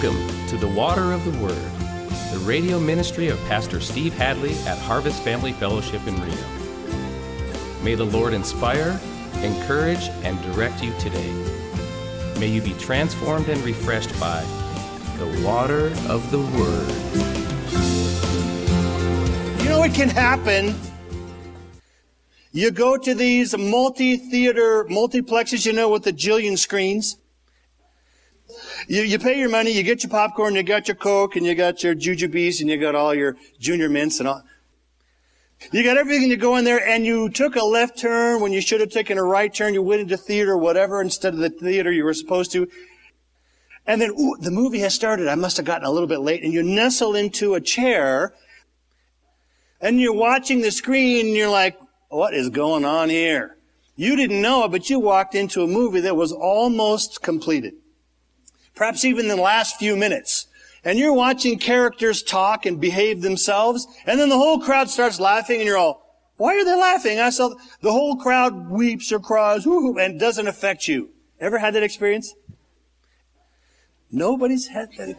Welcome to the Water of the Word, the radio ministry of Pastor Steve Hadley at Harvest Family Fellowship in Reno. May the Lord inspire, encourage, and direct you today. May you be transformed and refreshed by the water of the Word. You know what can happen? You go to these multi-theater multiplexes, with the jillion screens. You pay your money, you get your popcorn, you got your Coke, and you got your Jujubes, and you got all your Junior Mints and all. You got everything. You go in there, and you took a left turn when you should have taken a right turn. You went into theater or whatever instead of the theater you were supposed to. And then, the movie has started. I must have gotten a little bit late. And you nestle into a chair, and you're watching the screen, and you're like, what is going on here? You didn't know it, but you walked into a movie that was almost completed. Perhaps even in the last few minutes. And you're watching characters talk and behave themselves, and then the whole crowd starts laughing, and you're all, why are they laughing? I saw the whole crowd weeps or cries, whoo-hoo, and it doesn't affect you. Ever had that experience? Nobody's had that.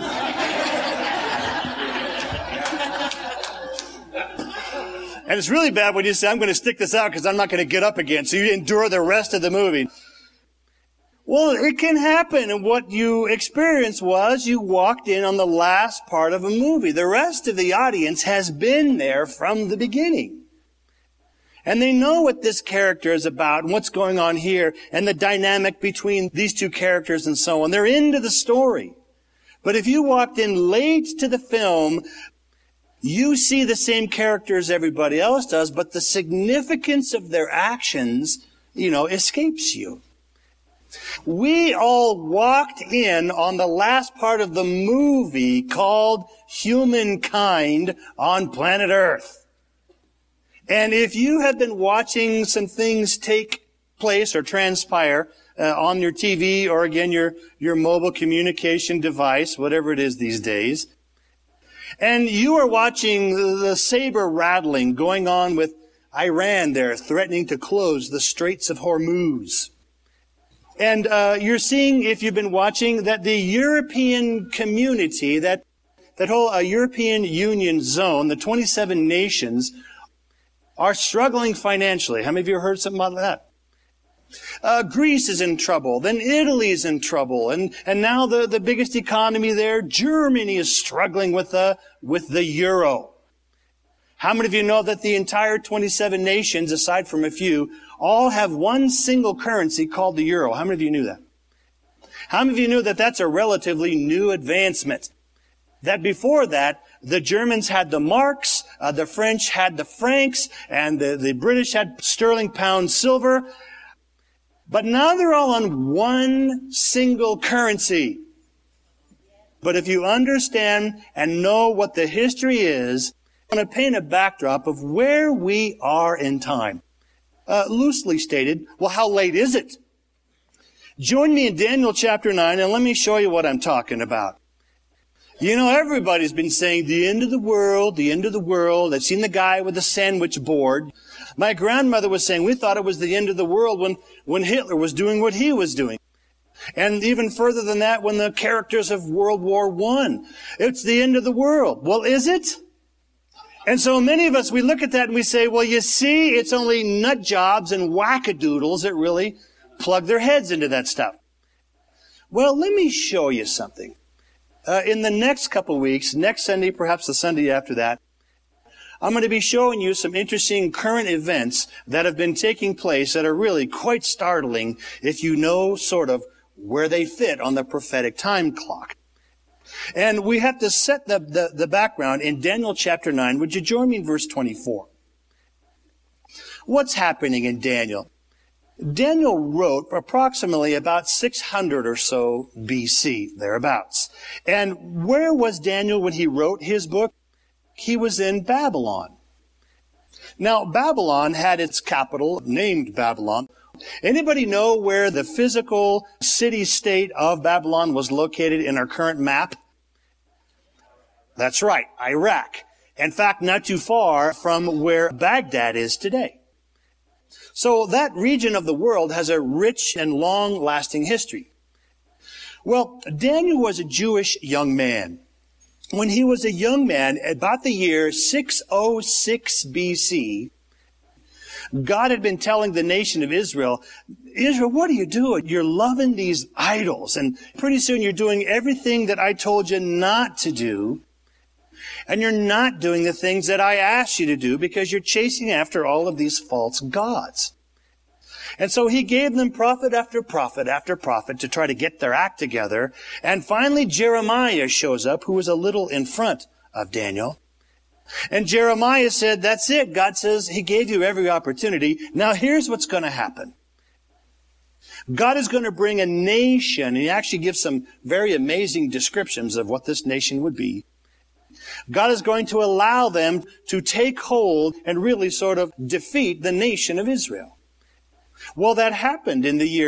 And it's really bad when you say, I'm going to stick this out because I'm not going to get up again. So you endure the rest of the movie. Well, it can happen. And what you experienced was you walked in on the last part of a movie. The rest of the audience has been there from the beginning. And they know what this character is about and what's going on here and the dynamic between these two characters and so on. They're into the story. But if you walked in late to the film, you see the same characters everybody else does, but the significance of their actions, escapes you. We all walked in on the last part of the movie called Humankind on Planet Earth. And if you have been watching some things take place or transpire on your TV or again your mobile communication device, whatever it is these days, and you are watching the saber rattling going on with Iran there, threatening to close the Straits of Hormuz. And you're seeing, if you've been watching, that the European community, that whole European Union zone, the 27 nations, are struggling financially. How many of you heard something about that? Greece is in trouble. Then Italy's in trouble. And now the biggest economy there, Germany, is struggling with the euro. How many of you know that the entire 27 nations, aside from a few, all have one single currency called the euro? How many of you knew that? How many of you knew that that's a relatively new advancement? That before that, the Germans had the marks, the French had the francs, and the British had sterling, pound, silver. But now they're all on one single currency. But if you understand and know what the history is, I'm going to paint a backdrop of where we are in time. Loosely stated, well, how late is it? Join me in Daniel chapter 9, and let me show you what I'm talking about. Everybody's been saying the end of the world, the end of the world. I've seen the guy with the sandwich board. My grandmother was saying we thought it was the end of the world when Hitler was doing what he was doing. And even further than that, when the characters of World War I. It's the end of the world. Well, is it? And so many of us, we look at that and we say, well, you see, it's only nut jobs and wackadoodles that really plug their heads into that stuff. Well, let me show you something. In the next couple of weeks, next Sunday, perhaps the Sunday after that, I'm going to be showing you some interesting current events that have been taking place that are really quite startling if you know sort of where they fit on the prophetic time clock. And we have to set the background in Daniel chapter 9. Would you join me in verse 24? What's happening in Daniel? Daniel wrote approximately about 600 or so BC, thereabouts. And where was Daniel when he wrote his book? He was in Babylon. Now, Babylon had its capital named Babylon. Anybody know where the physical city-state of Babylon was located in our current map? That's right, Iraq. In fact, not too far from where Baghdad is today. So that region of the world has a rich and long-lasting history. Well, Daniel was a Jewish young man. When he was a young man, about the year 606 BC, God had been telling the nation of Israel, Israel, what are you doing? You're loving these idols, and pretty soon you're doing everything that I told you not to do, and you're not doing the things that I asked you to do because you're chasing after all of these false gods. And so he gave them prophet after prophet after prophet to try to get their act together. And finally Jeremiah shows up, who was a little in front of Daniel. And Jeremiah said, that's it. God says he gave you every opportunity. Now here's what's going to happen. God is going to bring a nation, and he actually gives some very amazing descriptions of what this nation would be. God is going to allow them to take hold and really sort of defeat the nation of Israel. Well, that happened in the year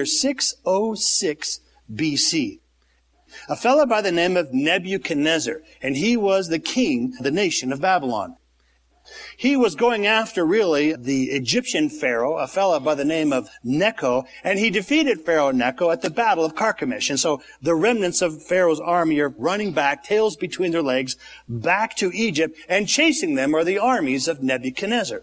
606 BC. A fellow by the name of Nebuchadnezzar, and he was the king of the nation of Babylon. He was going after, really, the Egyptian pharaoh, a fellow by the name of Necho, and he defeated Pharaoh Necho at the Battle of Carchemish. And so the remnants of Pharaoh's army are running back, tails between their legs, back to Egypt, and chasing them are the armies of Nebuchadnezzar.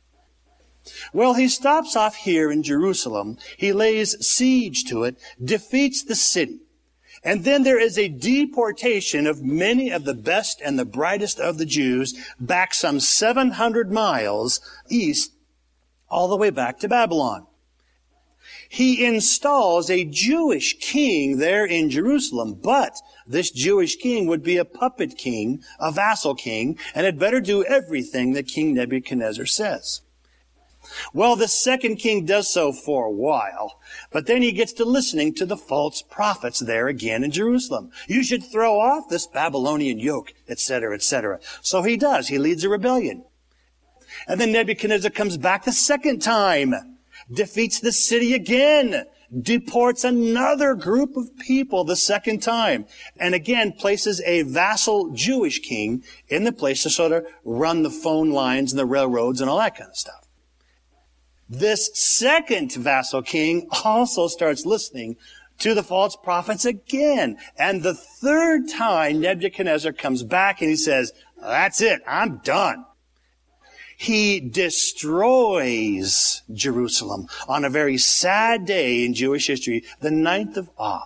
Well, he stops off here in Jerusalem. He lays siege to it, defeats the city. And then there is a deportation of many of the best and the brightest of the Jews back some 700 miles east, all the way back to Babylon. He installs a Jewish king there in Jerusalem, but this Jewish king would be a puppet king, a vassal king, and had better do everything that King Nebuchadnezzar says. Well, the second king does so for a while, but then he gets to listening to the false prophets there again in Jerusalem. You should throw off this Babylonian yoke, etc., etc. So he does. He leads a rebellion. And then Nebuchadnezzar comes back the second time, defeats the city again, deports another group of people the second time, and again places a vassal Jewish king in the place to sort of run the phone lines and the railroads and all that kind of stuff. This second vassal king also starts listening to the false prophets again. And the third time Nebuchadnezzar comes back and he says, that's it, I'm done. He destroys Jerusalem on a very sad day in Jewish history, the 9th of Av.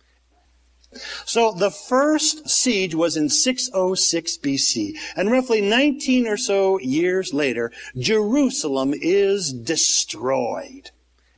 So the first siege was in 606 BC, and roughly 19 or so years later, Jerusalem is destroyed.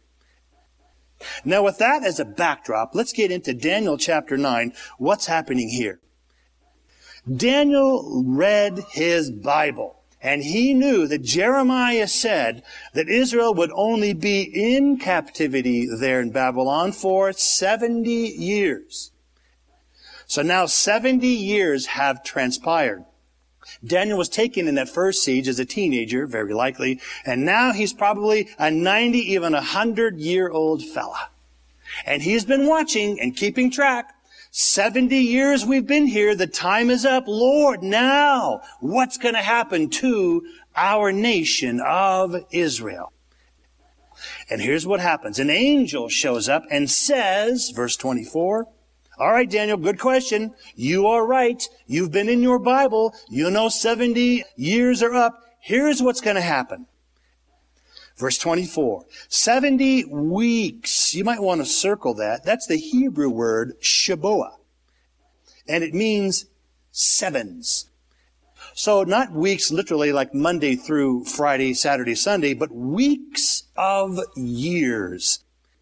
Now with that as a backdrop, let's get into Daniel chapter 9. What's happening here? Daniel read his Bible, and he knew that Jeremiah said that Israel would only be in captivity there in Babylon for 70 years. So now 70 years have transpired. Daniel was taken in that first siege as a teenager, very likely, and now he's probably a 90, even 100-year-old fella. And he's been watching and keeping track. 70 years we've been here. The time is up. Lord, now what's going to happen to our nation of Israel? And here's what happens. An angel shows up and says, verse 24, all right, Daniel, good question. You are right. You've been in your Bible. You know 70 years are up. Here's what's going to happen. Verse 24, 70 weeks. You might want to circle that. That's the Hebrew word Shaboah. And it means sevens. So not weeks literally like Monday through Friday, Saturday, Sunday, but weeks of years.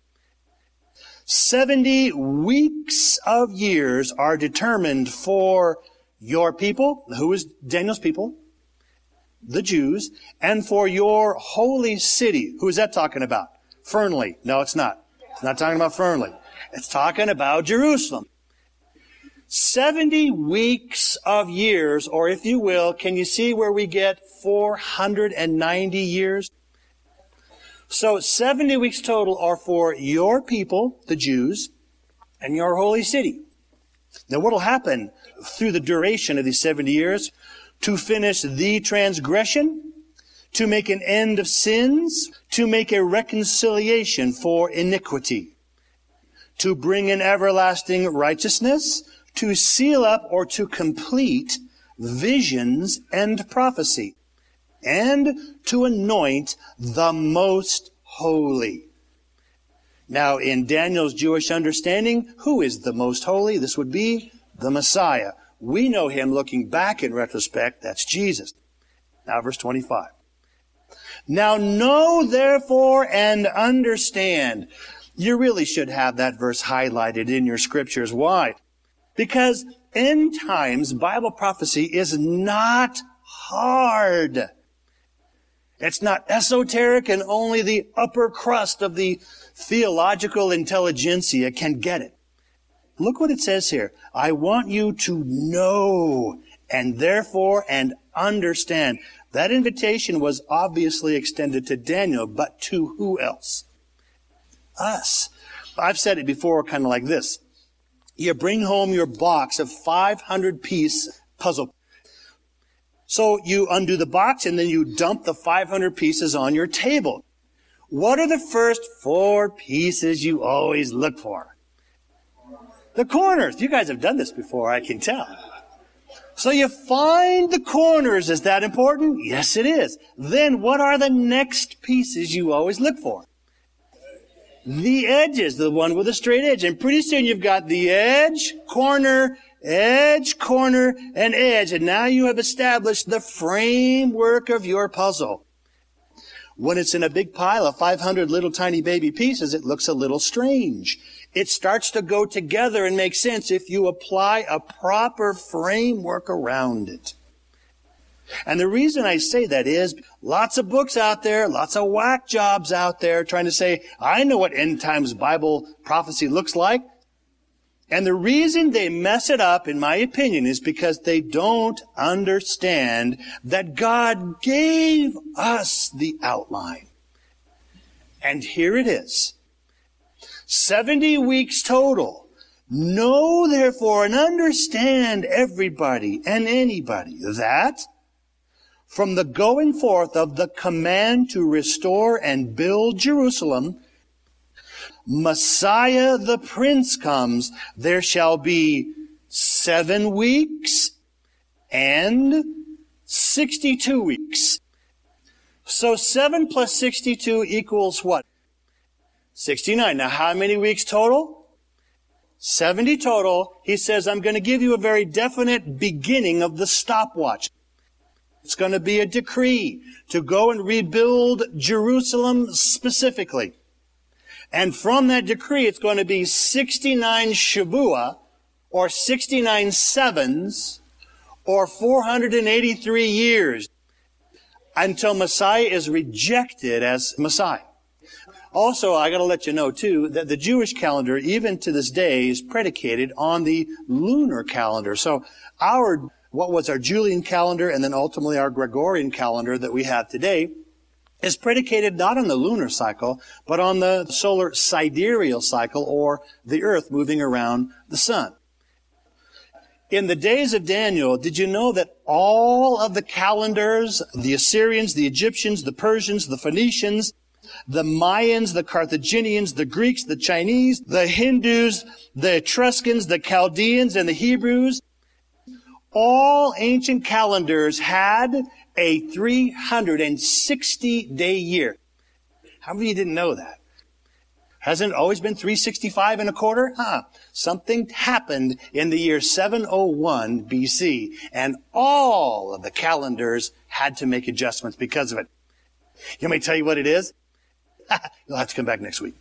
70 weeks of years are determined for your people, who is Daniel's people, the Jews, and for your holy city. Who is that talking about? Fernley. No, it's not. It's not talking about Fernley. It's talking about Jerusalem. 70 weeks of years, or if you will, can you see where we get 490 years? So 70 weeks total are for your people, the Jews, and your holy city. Now what will happen through the duration of these 70 years? To finish the transgression, to make an end of sins, to make a reconciliation for iniquity, to bring in everlasting righteousness, to seal up or to complete visions and prophecy, and to anoint the most holy. Now, in Daniel's Jewish understanding, who is the most holy? This would be the Messiah. We know him looking back in retrospect. That's Jesus. Now, verse 25. Now know, therefore, and understand. You really should have that verse highlighted in your scriptures. Why? Because end times Bible prophecy is not hard. It's not esoteric, and only the upper crust of the theological intelligentsia can get it. Look what it says here. I want you to know, and therefore, and understand. That invitation was obviously extended to Daniel, but to who else? Us. I've said it before kind of like this. You bring home your box of 500-piece puzzle. So you undo the box and then you dump the 500 pieces on your table. What are the first 4 pieces you always look for? The corners. You guys have done this before, I can tell. So you find the corners. Is that important? Yes, it is. Then what are the next pieces you always look for? The edges, the one with a straight edge. And pretty soon you've got the edge, corner, and edge. And now you have established the framework of your puzzle. When it's in a big pile of 500 little tiny baby pieces, it looks a little strange. It starts to go together and make sense if you apply a proper framework around it. And the reason I say that is lots of books out there, lots of whack jobs out there trying to say, I know what end times Bible prophecy looks like. And the reason they mess it up, in my opinion, is because they don't understand that God gave us the outline. And here it is. 70 weeks total. Know, therefore, and understand, everybody and anybody, that from the going forth of the command to restore and build Jerusalem, Messiah the Prince comes, there shall be 7 weeks and 62 weeks. So 7 plus 62 equals what? 69. Now how many weeks total? 70 total. He says, I'm going to give you a very definite beginning of the stopwatch. It's going to be a decree to go and rebuild Jerusalem specifically. And from that decree, it's going to be 69 Shavuah, or 69 sevens, or 483 years, until Messiah is rejected as Messiah. Also, I got to let you know, too, that the Jewish calendar, even to this day, is predicated on the lunar calendar. So what was our Julian calendar and then ultimately our Gregorian calendar that we have today is predicated not on the lunar cycle, but on the solar sidereal cycle, or the earth moving around the sun. In the days of Daniel, did you know that all of the calendars, the Assyrians, the Egyptians, the Persians, the Phoenicians, the Mayans, the Carthaginians, the Greeks, the Chinese, the Hindus, the Etruscans, the Chaldeans, and the Hebrews, all ancient calendars had a 360-day year. How many of you didn't know that? Hasn't it always been 365 and a quarter? Something happened in the year 701 BC, and all of the calendars had to make adjustments because of it. You want me to tell you what it is? You'll have to come back next week.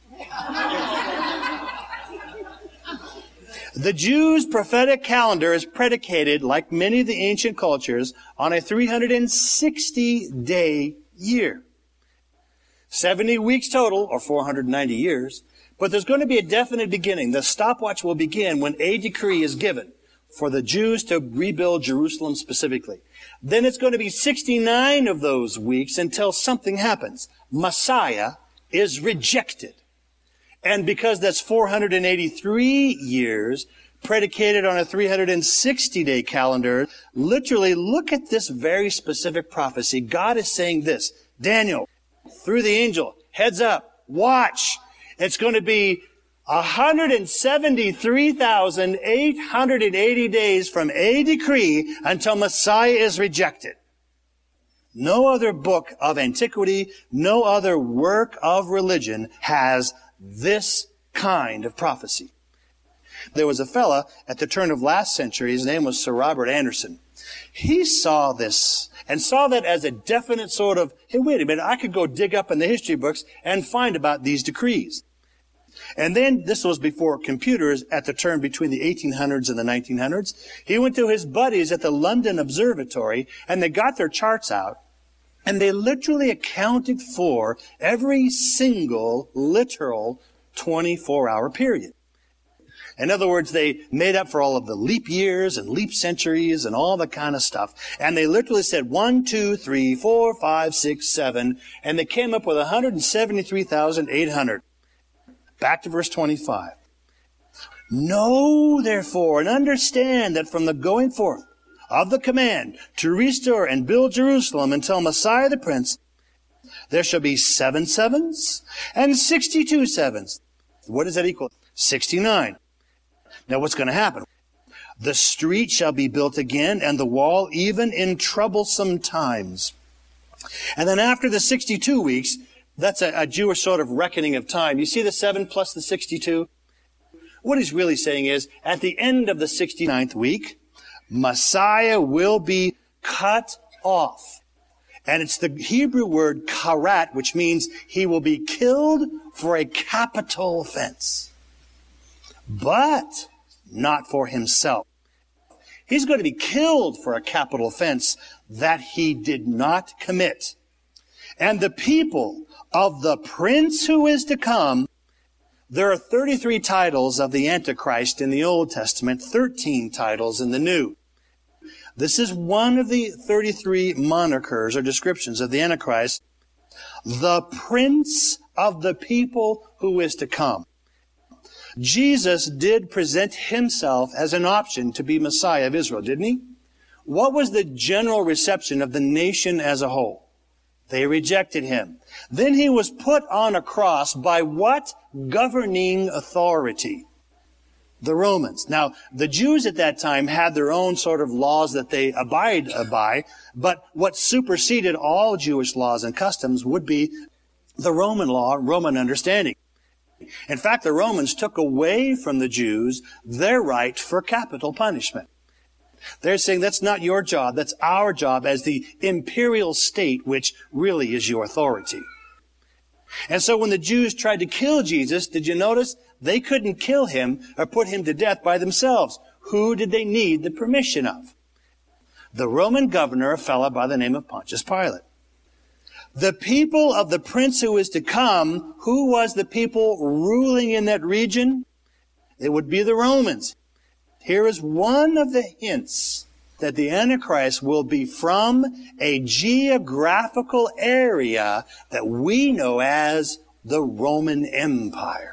The Jews' prophetic calendar is predicated, like many of the ancient cultures, on a 360-day year. 70 weeks total, or 490 years. But there's going to be a definite beginning. The stopwatch will begin when a decree is given for the Jews to rebuild Jerusalem specifically. Then it's going to be 69 of those weeks until something happens. Messiah is rejected. And because that's 483 years, predicated on a 360-day calendar, literally look at this very specific prophecy. God is saying this, Daniel, through the angel, heads up, watch. It's going to be 173,880 days from a decree until Messiah is rejected. No other book of antiquity, no other work of religion has this kind of prophecy. There was a fella at the turn of last century, his name was Sir Robert Anderson. He saw this and saw that as a definite sort of, hey, wait a minute, I could go dig up in the history books and find about these decrees. And then, this was before computers, at the turn between the 1800s and the 1900s, he went to his buddies at the London Observatory and they got their charts out. And they literally accounted for every single literal 24-hour period. In other words, they made up for all of the leap years and leap centuries and all that kind of stuff. And they literally said 1, 2, 3, 4, 5, 6, 7. And they came up with 173,800. Back to verse 25. Know, therefore, and understand that from the going forth of the command to restore and build Jerusalem until Messiah the Prince, there shall be 7 sevens and 62 sevens. What does that equal? 69. Now what's going to happen? The street shall be built again and the wall even in troublesome times. And then after the 62 weeks, that's a Jewish sort of reckoning of time. You see the 7 plus the 62? What he's really saying is, at the end of the 69th week, Messiah will be cut off. And it's the Hebrew word karat, which means he will be killed for a capital offense. But not for himself. He's going to be killed for a capital offense that he did not commit. And the people of the prince who is to come, there are 33 titles of the Antichrist in the Old Testament, 13 titles in the New. This is one of the 33 monikers or descriptions of the Antichrist, the prince of the people who is to come. Jesus did present himself as an option to be Messiah of Israel, didn't he? What was the general reception of the nation as a whole? They rejected him. Then he was put on a cross by what governing authority? The Romans. Now, the Jews at that time had their own sort of laws that they abide by, but what superseded all Jewish laws and customs would be the Roman law, Roman understanding. In fact, the Romans took away from the Jews their right for capital punishment. They're saying that's not your job, that's our job as the imperial state, which really is your authority. And so when the Jews tried to kill Jesus, did you notice? They couldn't kill him or put him to death by themselves. Who did they need the permission of? The Roman governor, a fellow by the name of Pontius Pilate. The people of the prince who is to come, who was the people ruling in that region? It would be the Romans. Here is one of the hints that the Antichrist will be from a geographical area that we know as the Roman Empire.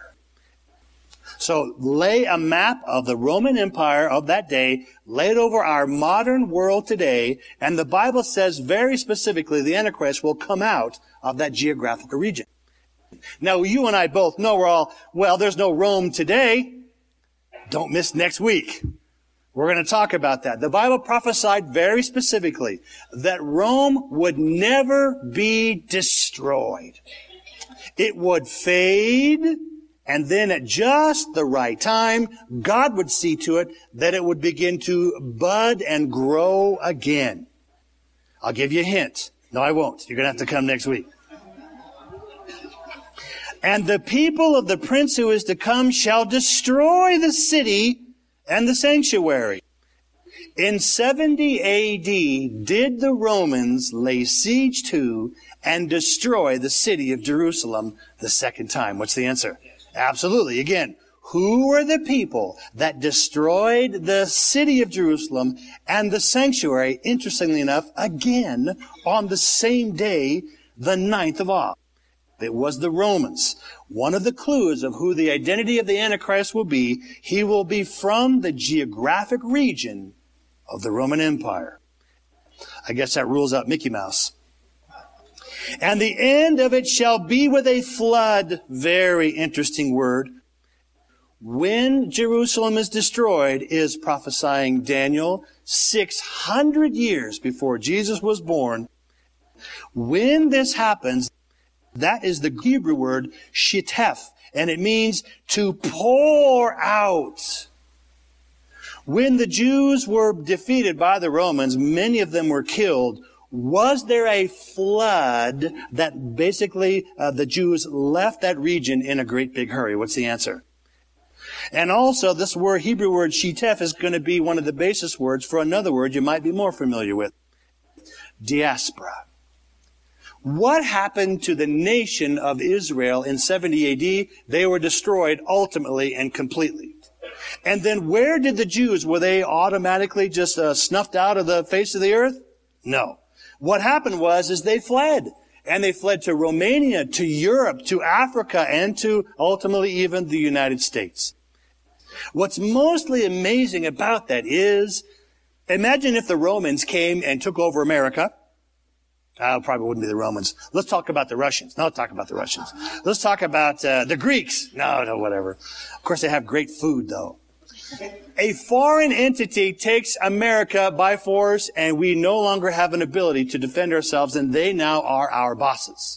So lay a map of the Roman Empire of that day, lay it over our modern world today, and the Bible says very specifically the Antichrist will come out of that geographical region. Now, you and I both know there's no Rome today. Don't miss next week. We're going to talk about that. The Bible prophesied very specifically that Rome would never be destroyed. It would fade, and then at just the right time, God would see to it that it would begin to bud and grow again. I'll give you a hint. No, I won't. You're going to have to come next week. And the people of the prince who is to come shall destroy the city and the sanctuary. In 70 A.D., did the Romans lay siege to and destroy the city of Jerusalem the second time? What's the answer? Absolutely. Again, who were the people that destroyed the city of Jerusalem and the sanctuary, interestingly enough, again on the same day, the 9th of Av? It was the Romans. One of the clues of who the identity of the Antichrist will be, he will be from the geographic region of the Roman Empire. I guess that rules out Mickey Mouse. And the end of it shall be with a flood. Very interesting word. when Jerusalem is destroyed is prophesying Daniel 600 years before Jesus was born. When this happens, that is the Hebrew word shitef, and it means to pour out. When the Jews were defeated by the Romans, many of them were killed. Was there a flood that basically the Jews left that region in a great big hurry? What's the answer? And also, this word, Hebrew word shitef, is going to be one of the basis words for another word you might be more familiar with. Diaspora. What happened to the nation of Israel in 70 AD? They were destroyed ultimately and completely. And then where did the Jews, were they automatically just snuffed out of the face of the earth? No. What happened is they fled. And they fled to Romania, to Europe, to Africa, and to ultimately even the United States. What's mostly amazing about that is, imagine if the Romans came and took over America. Probably wouldn't be the Romans. Let's talk about the Russians. No, let's talk about the Russians. Let's talk about the Greeks. No, whatever. Of course, they have great food, though. A foreign entity takes America by force, and we no longer have an ability to defend ourselves, and they now are our bosses.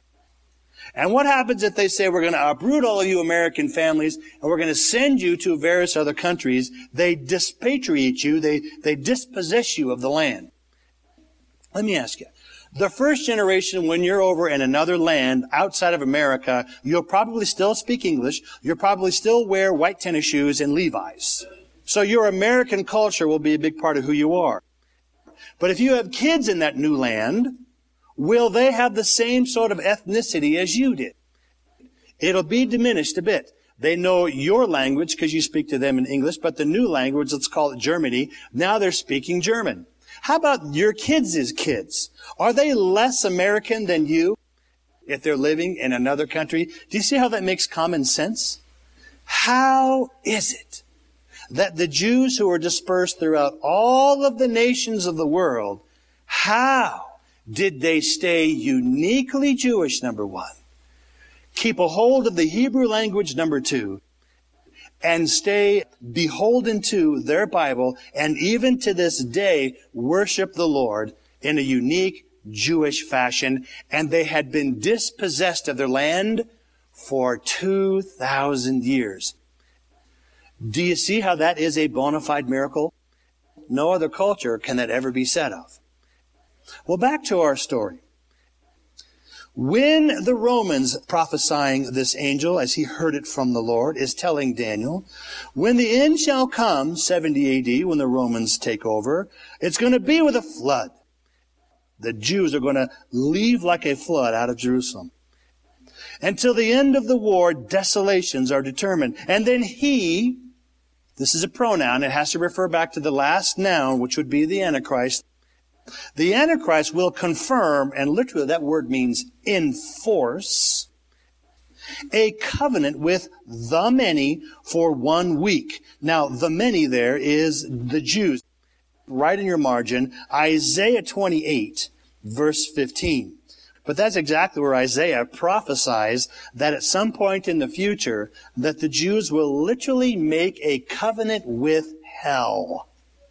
And what happens if they say, we're going to uproot all of you American families, and we're going to send you to various other countries? They dispatriate you. They dispossess you of the land. Let me ask you. The first generation, when you're over in another land outside of America, you'll probably still speak English. You'll probably still wear white tennis shoes and Levi's. So your American culture will be a big part of who you are. But if you have kids in that new land, will they have the same sort of ethnicity as you did? It'll be diminished a bit. They know your language because you speak to them in English, but the new language, let's call it Germany, now they're speaking German. How about your kids' kids? Are they less American than you if they're living in another country? Do you see how that makes common sense? How is it that the Jews who are dispersed throughout all of the nations of the world, how did they stay uniquely Jewish, number one? Keep a hold of the Hebrew language, number two, and stay beholden to their Bible, and even to this day worship the Lord in a unique Jewish fashion. And they had been dispossessed of their land for 2,000 years. Do you see how that is a bona fide miracle? No other culture can that ever be said of. Well, back to our story. When the Romans, prophesying this angel as he heard it from the Lord, is telling Daniel, when the end shall come, 70 AD, when the Romans take over, it's going to be with a flood. The Jews are going to leave like a flood out of Jerusalem. Until the end of the war, desolations are determined. And then he, this is a pronoun, it has to refer back to the last noun, which would be the Antichrist. The Antichrist will confirm, and literally that word means enforce, a covenant with the many for 1 week. Now, the many there is the Jews. Right in your margin, Isaiah 28, verse 15. But that's exactly where Isaiah prophesies that at some point in the future, that the Jews will literally make a covenant with hell.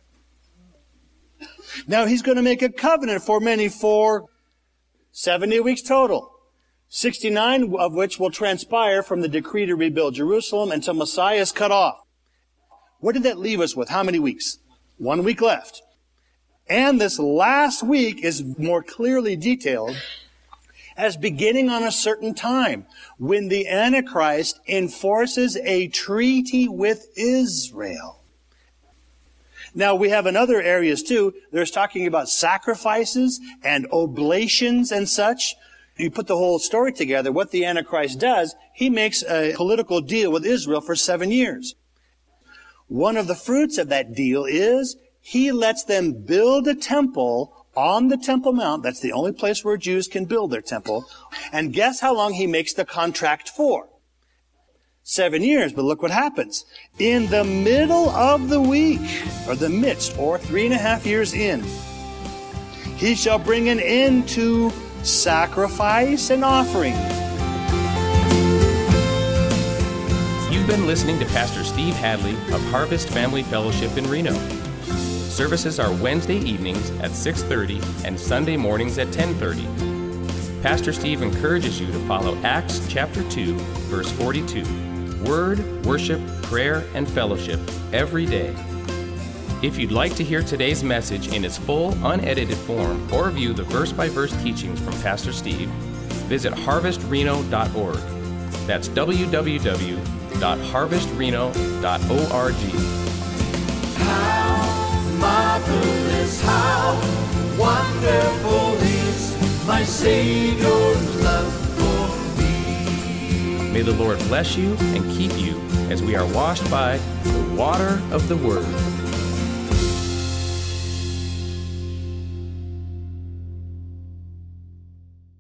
Now, he's going to make a covenant for many for 70 weeks total, 69 of which will transpire from the decree to rebuild Jerusalem until Messiah is cut off. What did that leave us with? How many weeks? 1 week left. And this last week is more clearly detailed as beginning on a certain time when the Antichrist enforces a treaty with Israel. Now, we have in other areas too, there's talking about sacrifices and oblations and such. You put the whole story together, what the Antichrist does, he makes a political deal with Israel for 7 years. One of the fruits of that deal is he lets them build a temple on the Temple Mount. That's the only place where Jews can build their temple. And guess how long he makes the contract for? 7 years, but look what happens. In the middle of the week, or the midst, or 3.5 years in, he shall bring an end to sacrifice and offering. You've been listening to Pastor Steve Hadley of Harvest Family Fellowship in Reno. Services are Wednesday evenings at 6:30 and Sunday mornings at 10:30. Pastor Steve encourages you to follow Acts chapter 2, verse 42. Word, worship, prayer, and fellowship every day. If you'd like to hear today's message in its full, unedited form or view the verse-by-verse teachings from Pastor Steve, visit harvestreno.org. That's www.harvestreno.org. How marvelous, how wonderful is my Savior's love for me. May the Lord bless you and keep you as we are washed by the water of the Word.